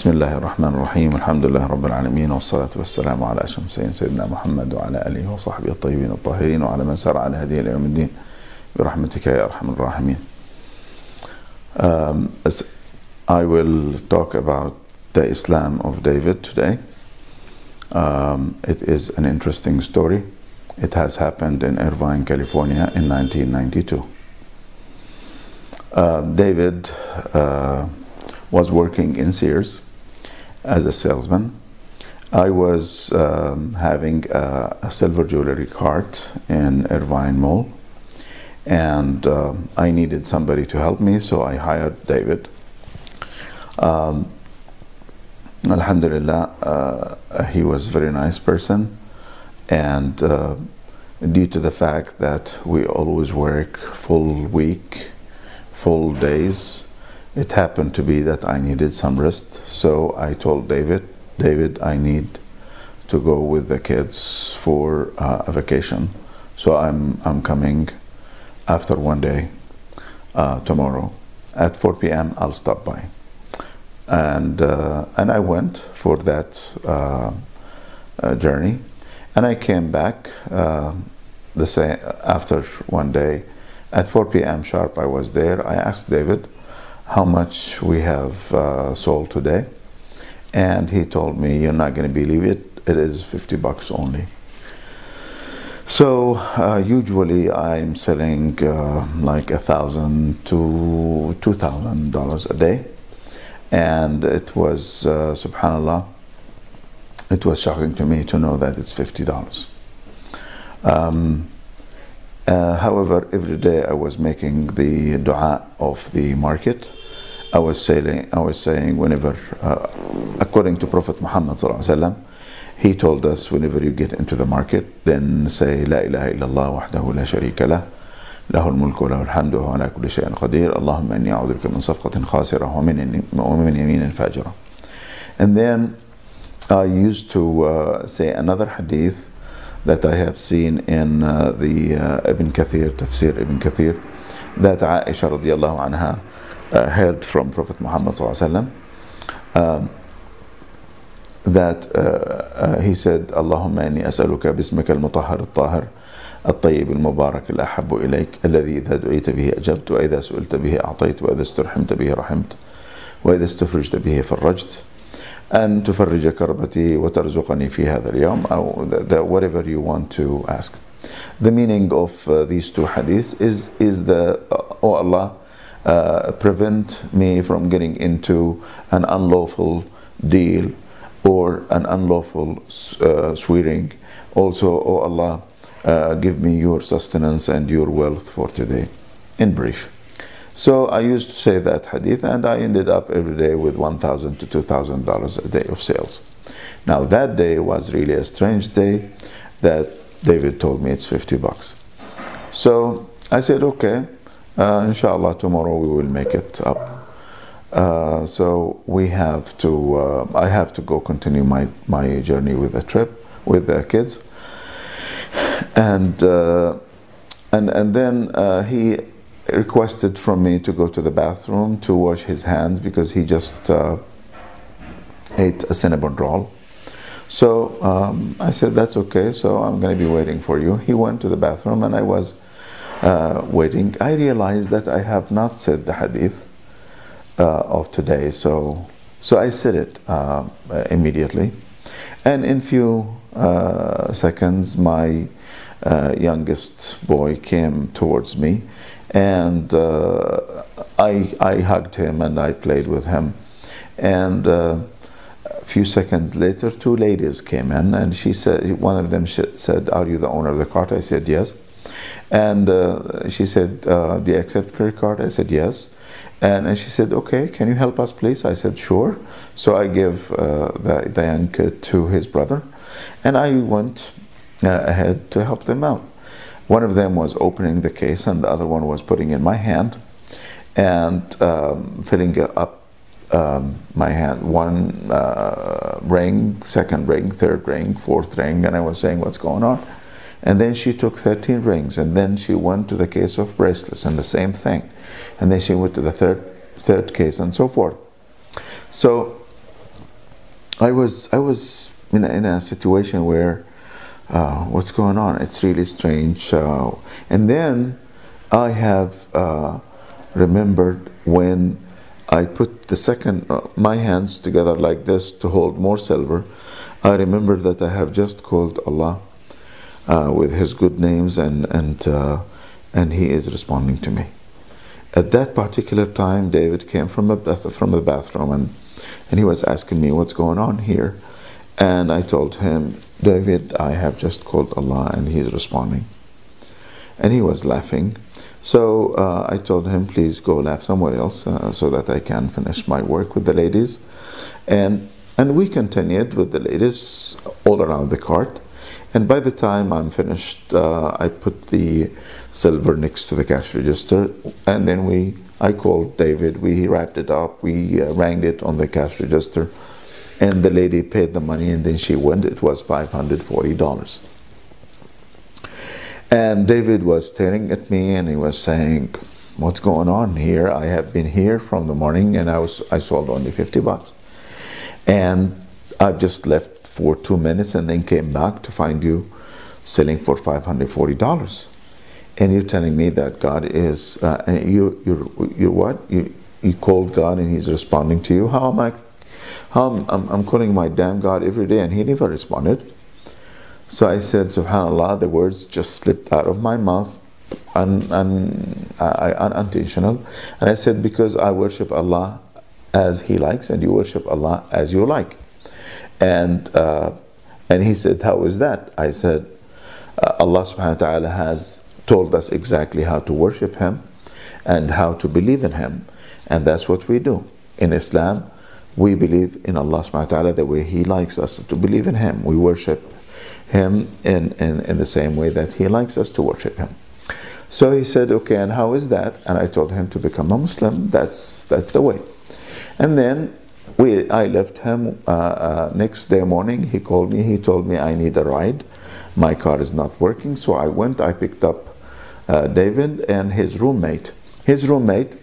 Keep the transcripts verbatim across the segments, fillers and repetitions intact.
بسم الله الرحمن الرحيم الحمد لله رب العالمين والصلاة والسلام على أشرف سيدنا محمد وعلى آله وصحبه الطيبين الطاهرين وعلى من سار على هديه إلى يوم الدين برحمتك يا أرحم الراحمين. Um, I will talk about the Islam of David today. Um, it is an interesting story. It has happened in Irvine, California in nineteen ninety-two. Uh, David uh, was working in Sears as a salesman. I was um, having a, a silver jewelry cart in Irvine Mall, and uh, I needed somebody to help me, so I hired David. Um, Alhamdulillah, uh, he was a very nice person, and uh, due to the fact that we always work full week, full days, it happened to be that I needed some rest. So I told David, David, I need to go with the kids for uh, a vacation. So I'm, I'm coming after one day, uh, tomorrow. At four p m I'll stop by. And, uh, and I went for that uh, uh, journey. And I came back uh, the same, after one day. At four p m sharp I was there. I asked David how much we have uh, sold today, and he told me, you're not going to believe it, it is fifty bucks only. So uh, usually I'm selling uh, like a thousand to two thousand dollars a day, and it was uh, subhanallah, it was shocking to me to know that it's fifty dollars. Um, Uh, however, every day I was making the dua of the market. I was saying, I was saying whenever, uh, according to Prophet Muhammad sallallahu alaihi wasallam, he told us whenever you get into the market, then say La ilaha illallah wahdahu la sharika lah, lahul mulku wa lahul hamdu wa ala kulli shay'in qadir, Allahumma inni a'udhu bika min safqatin khasira wa min yaminin fajira. And then I used to uh, say another hadith that I have seen in uh, the uh, Ibn Kathir, Tafsir Ibn Kathir, that Aisha radiallahu anha uh, heard from Prophet Muhammad sallallahu alaihi wasallam, um, that uh, uh, he said, Allahumma inni as'aluka bismika al-mutahhar al-tahir الطيب المبارك الأحب إليك الذي إذا دعيت به أجبت وإذا سئلت به أعطيت وإذا استرحمت به رحمت وإذا استفرجت به فرجت أن تفرج كربتي وترزقني في هذا اليوم, أو the, the, whatever you want to ask. The meaning of uh, these two hadiths is, is the, uh, oh Allah, uh, prevent me from getting into an unlawful deal or an unlawful uh, swearing. Also, oh Allah, uh, give me your sustenance and your wealth for today. In brief. So I used to say that hadith, and I ended up every day with one thousand to two thousand dollars a day of sales. Now that day was really a strange day that David told me it's fifty bucks. So I said, okay, uh, inshallah tomorrow we will make it up. Uh, so we have to, uh, I have to go continue my, my journey with the trip, with the kids. And, uh, and, and then uh, he requested from me to go to the bathroom to wash his hands because he just uh, ate a cinnamon roll. So um, I said, that's okay, so I'm going to be waiting for you. He went to the bathroom and I was uh, waiting. I realized that I have not said the hadith uh, of today, so so I said it uh, immediately. And in few uh, seconds, my uh, youngest boy came towards me, and uh, I, I hugged him and I played with him. And uh, a few seconds later, two ladies came in, and she said, one of them said, are you the owner of the cart? I said, yes. And uh, she said, uh, do you accept credit card? I said, yes. And, and she said, okay, can you help us please? I said, sure. So I gave uh, the, the young kid to his brother, and I went uh, ahead to help them out. One of them was opening the case, and the other one was putting in my hand and um, filling up um, my hand. One uh, ring, second ring, third ring, fourth ring, and I was saying, what's going on? And then she took thirteen rings, and then she went to the case of bracelets, and the same thing. And then she went to the third, third case, and so forth. So I was I was in a, in a situation where uh, what's going on? It's really strange. Uh, and then I have uh, remembered when I put the second uh, my hands together like this to hold more silver. I remember that I have just called Allah uh, with His good names, and and uh, and He is responding to me. At that particular time, David came from a bath, from the bathroom, and and he was asking me what's going on here, and I told him, David, I have just called Allah, and He is responding. And he was laughing. So uh, I told him, please go laugh somewhere else uh, so that I can finish my work with the ladies. And and we continued with the ladies all around the cart. And by the time I'm finished, uh, I put the silver next to the cash register, and then we, I called David, we wrapped it up, we uh, rang it on the cash register, and the lady paid the money, and then she went. It was five hundred forty dollars. And David was staring at me, and he was saying, what's going on here? I have been here from the morning, and I was I sold only fifty bucks. And I've just left for two minutes and then came back to find you selling for five hundred forty dollars. And you're telling me that God is, uh, and you, you're, you're what? You, you called God and He's responding to you? How am I, how am, I'm, I'm calling my damn God every day and He never responded. So I said, SubhanAllah, the words just slipped out of my mouth, un, un, I, unintentional. And I said, because I worship Allah as He likes, and you worship Allah as you like. And uh, and he said, how is that? I said, uh, Allah subhanahu wa ta'ala has told us exactly how to worship Him and how to believe in Him. And that's what we do. In Islam, we believe in Allah subhanahu wa ta'ala the way He likes us to believe in Him. We worship Him in, in, in the same way that He likes us to worship Him. So he said, okay, and how is that? And I told him to become a Muslim. That's that's the way. And then we, I left him. Uh, uh, next day morning, he called me. He told me I need a ride. My car is not working. So I went. I picked up uh, David and his roommate. His roommate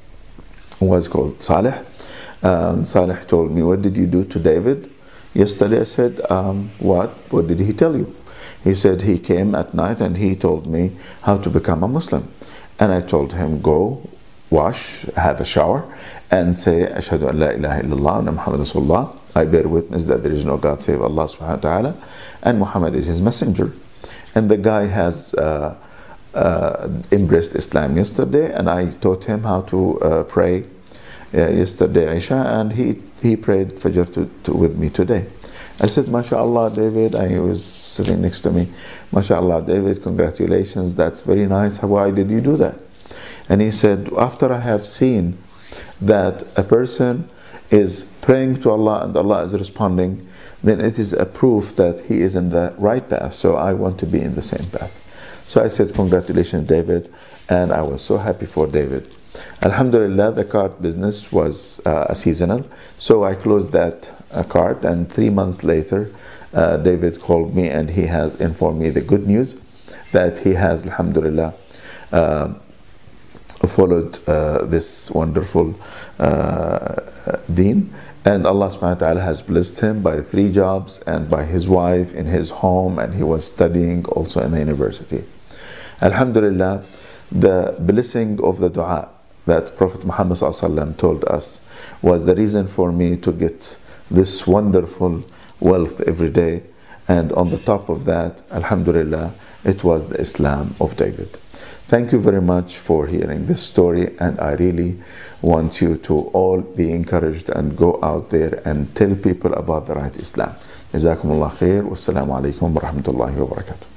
was called Saleh. Um, Saleh told me, what did you do to David yesterday? I said, um, what? What did he tell you? He said he came at night and he told me how to become a Muslim. And I told him, go wash, have a shower, and say, Ashhadu an la ilaha illallah wa Muhammad Rasulullah. I bear witness that there is no God save Allah subhanahu wa ta'ala, and Muhammad is His messenger. And the guy has uh, uh, embraced Islam yesterday, and I taught him how to uh, pray uh, yesterday Isha, and he, he prayed Fajr to, to, with me today. I said, MashaAllah, David, and he was sitting next to me. MashaAllah, David, congratulations, that's very nice. Why did you do that? And he said, after I have seen that a person is praying to Allah and Allah is responding, then it is a proof that he is in the right path. So I want to be in the same path. So I said, congratulations, David. And I was so happy for David. Alhamdulillah, the cart business was uh, a seasonal. So I closed that uh, cart, and three months later, uh, David called me and he has informed me the good news that he has, alhamdulillah, uh, followed uh, this wonderful uh, deen, and Allah subhanahu wa ta'ala has blessed him by three jobs and by his wife in his home, and he was studying also in the university. Alhamdulillah, the blessing of the dua that Prophet Muhammad sallallahu alaihi wasallam told us was the reason for me to get this wonderful wealth every day, and on the top of that, alhamdulillah, it was the Islam of David. Thank you very much for hearing this story, and I really want you to all be encouraged and go out there and tell people about the right Islam. Jazakumullah khair. Wassalamu alaikum wa rahmatullahi wa barakatuh.